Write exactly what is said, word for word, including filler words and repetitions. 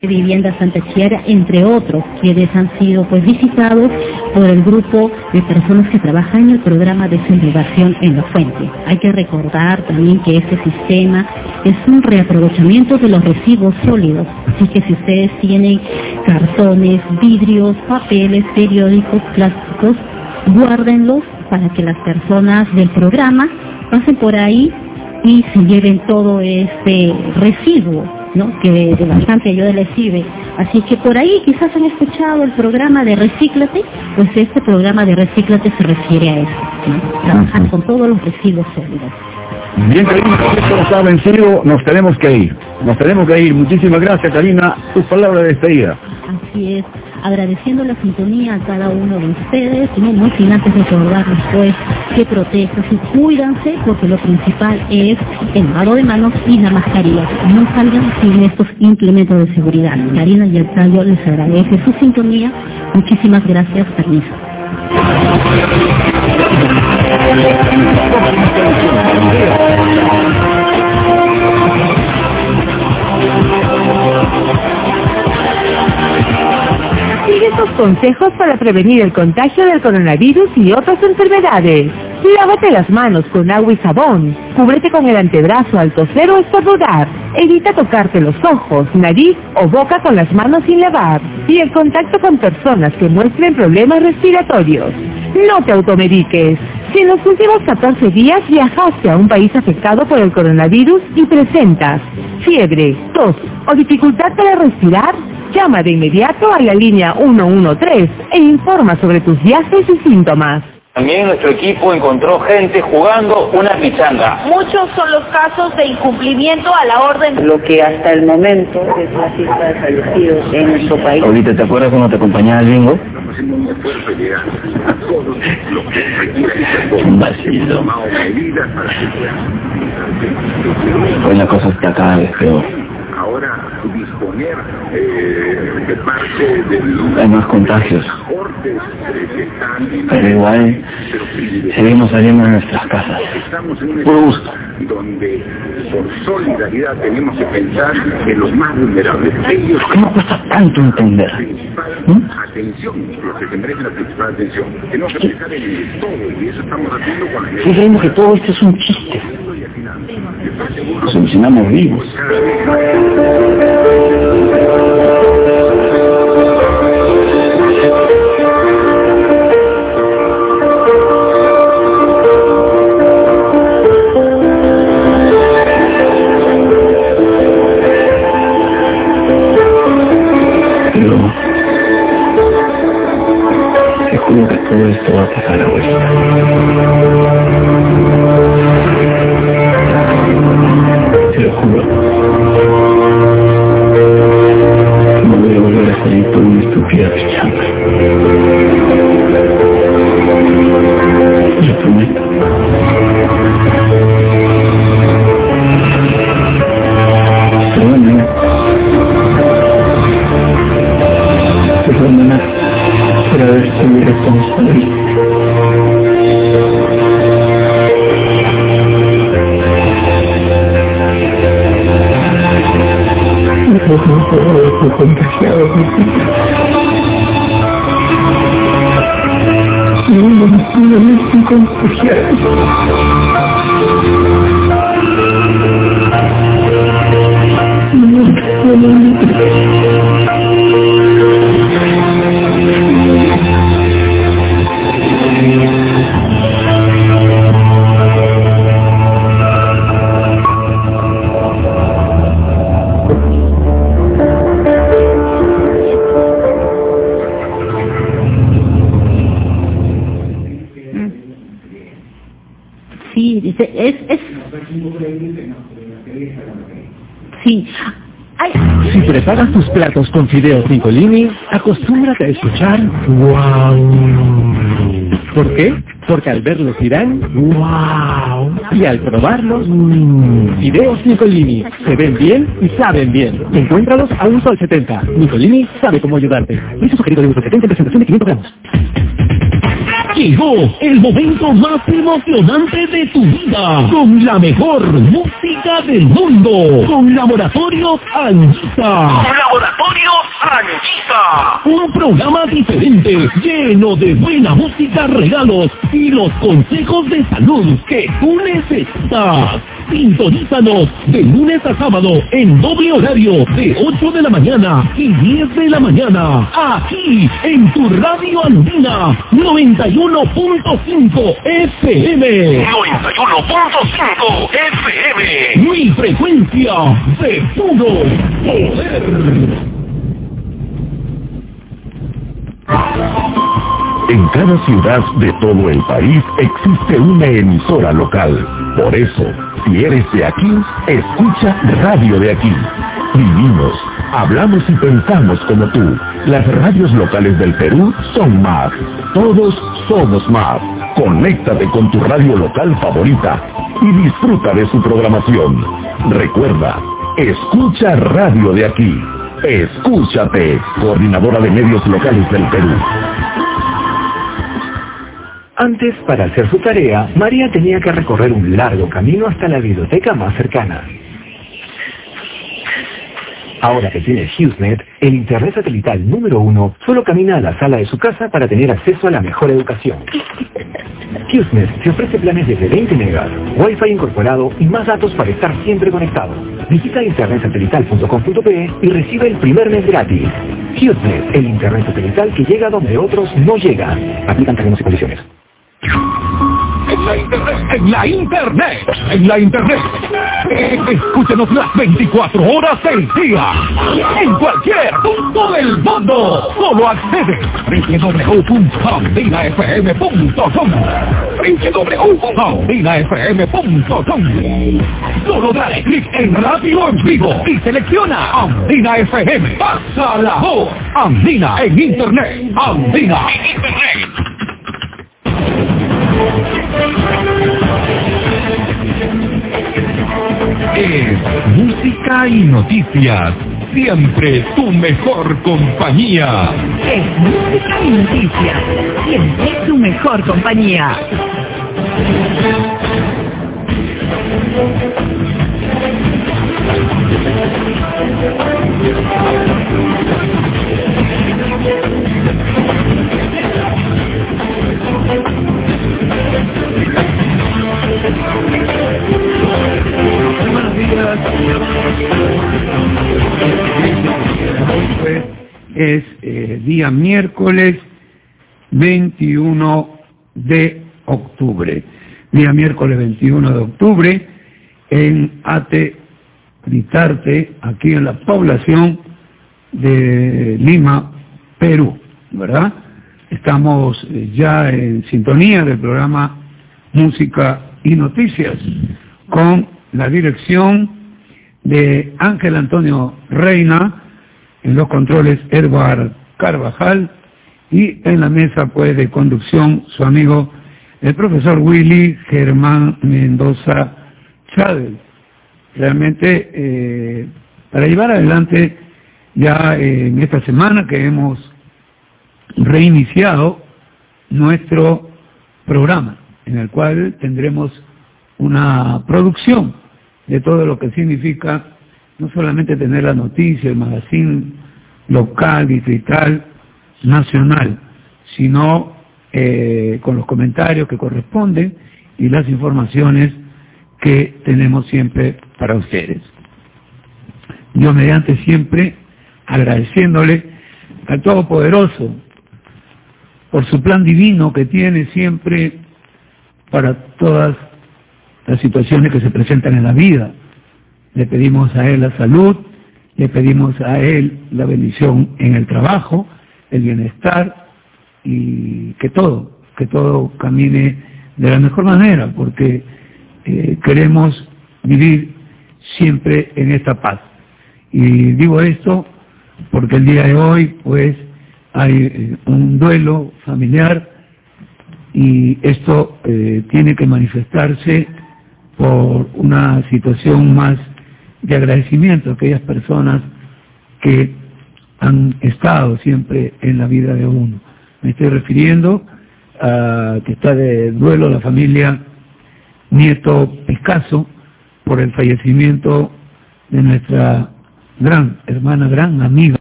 Vivienda Santa Chiara, entre otros, quienes han sido pues visitados por el grupo de personas que trabajan en el programa de segregación en La Fuente. Hay que recordar también que este sistema es un reaprovechamiento de los residuos sólidos, así que si ustedes tienen cartones, vidrios, papeles, periódicos, plásticos, guárdenlos para que las personas del programa pasen por ahí y se lleven todo este residuo, ¿no? Que de bastante ayuda les sirve. Así que por ahí quizás han escuchado el programa de Recíclate, pues este programa de Recíclate se refiere a eso, ¿no? Trabajar con todos los residuos sólidos. Bien, Karina, esto nos ha vencido, nos tenemos que ir, nos tenemos que ir. Muchísimas gracias, Karina, tus palabras de despedida. Así es, agradeciendo la sintonía a cada uno de ustedes, no muy sin antes recordarles pues que protejan y cuídense, porque lo principal es el lavado de manos y la mascarilla. No salgan sin estos implementos de seguridad. Karina y Octavio les agradece su sintonía. Muchísimas gracias, permiso. Sigue estos consejos para prevenir el contagio del coronavirus y otras enfermedades. Lávate las manos con agua y jabón. Cúbrete con el antebrazo al toser o estornudar. Evita tocarte los ojos, nariz o boca con las manos sin lavar. Y el contacto con personas que muestren problemas respiratorios. No te automediques. Si en los últimos catorce días viajaste a un país afectado por el coronavirus y presentas fiebre, tos o dificultad para respirar, llama de inmediato a la línea uno uno tres e informa sobre tus viajes y síntomas. También nuestro equipo encontró gente jugando una pichanga. Muchos son los casos de incumplimiento a la orden. Lo que hasta el momento es la cifra de fallecidos en nuestro país. Ahorita, ¿te acuerdas cuando te acompañaba el bingo? Un vacío. Pues la cosa está cada vez peor. Ahora disponer eh, de parte del... Hay más contagios, pero igual seguimos saliendo de nuestras casas por gusto, donde por solidaridad tenemos que pensar en los más vulnerables. Ellos... ¿Por qué no cuesta tanto entender? ¿Mm? Atención, los que se merecen la principal atención. Tenemos que pensar en el todo, y eso estamos haciendo con la... Sí, creemos que todo esto es un chiste. Nos mencionamos vivos. Pero te juro que todo esto va a pasar a vuelta. Te lo juro. No voy a volver a salir por una estúpida pichanga. Lo prometo. Perdóname. Perdóname por haber sido irresponsable. No puedo contagiado. No, no, no, no estoy contagiado. No, no, no. Es, es... Sí. Ay. Si preparas tus platos con fideos Nicolini, acostúmbrate a escuchar wow. ¿Por qué? Porque al verlos dirán wow. Y al probarlos, mmm. Fideos Nicolini se ven bien y saben bien. Encuéntralos a un sol setenta. Nicolini sabe cómo ayudarte. Precio sugerido de un sol setenta en presentación de quinientos gramos. Llegó el momento más emocionante de tu vida, con la mejor música del mundo, con Laboratorios Anguita. Con Laboratorios Canchita. Un programa diferente, lleno de buena música, regalos y los consejos de salud que tú necesitas. Sintonízanos de lunes a sábado en doble horario de ocho de la mañana y diez de la mañana. Aquí en tu radio Andina noventa y uno punto cinco F M. noventa y uno punto cinco F M. Mi frecuencia de puro poder. En cada ciudad de todo el país existe una emisora local. Por eso, si eres de aquí, escucha Radio de Aquí. Vivimos, hablamos y pensamos como tú. Las radios locales del Perú son más. Todos somos más. Conéctate con tu radio local favorita y disfruta de su programación. Recuerda, escucha Radio de Aquí. Escúchate, Coordinadora de Medios Locales del Perú. Antes, para hacer su tarea, María tenía que recorrer un largo camino hasta la biblioteca más cercana. Ahora que tiene HughesNet, el internet satelital número uno, solo camina a la sala de su casa para tener acceso a la mejor educación. HughesNet te ofrece planes desde veinte megas, Wi-Fi incorporado y más datos para estar siempre conectado. Visita internet satelital punto com punto pe y recibe el primer mes gratis. HughesNet, el internet satelital que llega donde otros no llegan. Aplican términos y condiciones. En la internet, en la internet, en la internet. Escúchenos las veinticuatro horas del día. En cualquier punto del mundo. Solo accede w w w punto andina f m punto com. w w w punto andina f m punto com. Solo dale clic en Radio en Vivo y selecciona Andina F M. Pasa la voz. Andina en internet. Andina en internet. Es música y noticias, siempre tu mejor compañía. Es música y noticias, siempre tu mejor compañía. Buenos días. Pues es eh, día miércoles veintiuno de octubre. Día miércoles veintiuno de octubre en Ate Gritarte, aquí en la población de Lima, Perú, ¿verdad? Estamos ya en sintonía del programa Música y Noticias con la dirección de Ángel Antonio Reina, en los controles Edward Carvajal y en la mesa pues de conducción su amigo el profesor Willy Germán Mendoza Chávez. Realmente eh, para llevar adelante ya eh, en esta semana que hemos reiniciado nuestro programa, en el cual tendremos una producción de todo lo que significa no solamente tener la noticia, el magazine local, distrital, nacional, sino eh, con los comentarios que corresponden y las informaciones que tenemos siempre para ustedes. Yo mediante siempre agradeciéndole al Todopoderoso por su plan divino que tiene siempre para todas las situaciones que se presentan en la vida. Le pedimos a Él la salud, le pedimos a Él la bendición en el trabajo, el bienestar y que todo, que todo camine de la mejor manera, porque eh, queremos vivir siempre en esta paz. Y digo esto porque el día de hoy pues hay eh, un duelo familiar y esto eh, tiene que manifestarse por una situación más de agradecimiento a aquellas personas que han estado siempre en la vida de uno. Me estoy refiriendo a que está de duelo la familia Nieto Picasso por el fallecimiento de nuestra gran hermana, gran amiga,